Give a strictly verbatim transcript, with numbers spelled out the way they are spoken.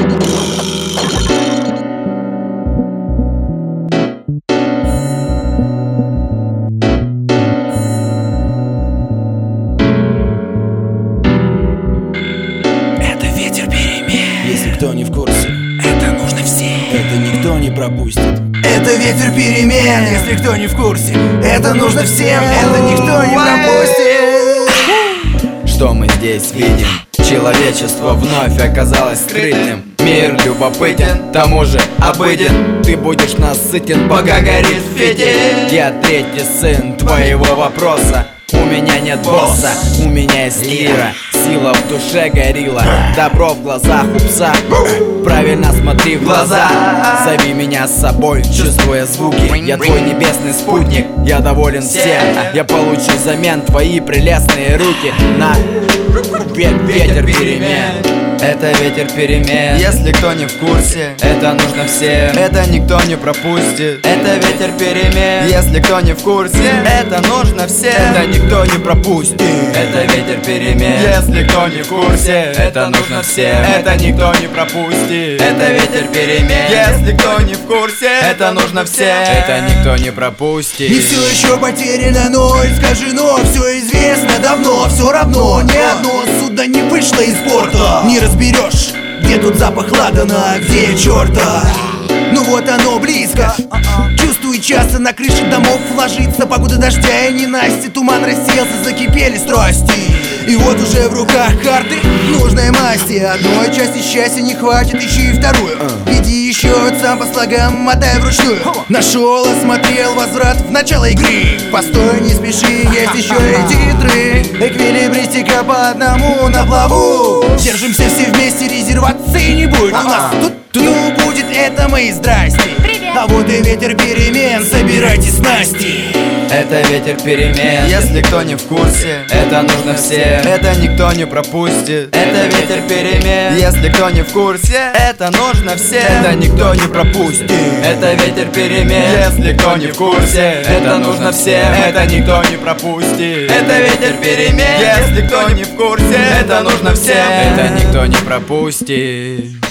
Кто не в курсе, это нужно всем. Это никто не пропустит. Это ветер перемен. Если кто не в курсе, это нужно всем. Это никто не пропустит. Что мы здесь видим? Человечество вновь оказалось скрытным. Мир любопытен, тому же обыден. Ты будешь насытен, пока горит фитиль. Я третий сын твоего вопроса. У меня нет босса, у меня есть лира. Сила в душе горилла, добро в глазах у пса. Правильно смотри в глаза. Зови меня с собой, чувствуя звуки. Я твой небесный спутник, я доволен всем. Я получу взамен твои прелестные руки. На ветер перемен. Это ветер перемен. Если кто не в курсе, это нужно всем. Это никто не пропустит. Это ветер перемен. Если кто не в курсе, это нужно всем. Это никто не пропустит. Это ветер перемен. Если кто не в курсе, это нужно всем. Это никто не пропустит. Это ветер перемен. Если кто не в курсе, это нужно всем. Это никто не пропустит. Не все еще потеряно, но искажено. Все известно давно, все равно. Ни одно судно не вышло из порта. Не разберешь, где тут запах ладана, где черта. Ну вот оно близко. Чувствую часто на крыше домов ложится погода дождя и ненасти. Туман рассеялся, закипели страсти. И вот уже в руках карты нужной масти. Одной части счастья не хватит, ищи и вторую. Иди еще сам по слогам, мотай вручную. Нашел, осмотрел возврат в начало игры. Постой, не спеши, есть еще и титры. Эквилибристика по одному на плаву. Держимся все вместе, резервации не будет. У нас тут ну будет это мои здрасти. А вот и ветер перемен, собирайте снасти. Это ветер перемен. Если кто не в курсе, это нужно всем. Это никто не пропустит. Это ветер перемен. Если кто не в курсе, это нужно всем. Это никто не пропустит. Это ветер перемен. Если кто не в курсе, это нужно всем. Это никто не пропустит. Это ветер перемен. Если кто не в курсе, это нужно всем. Это никто не пропустит.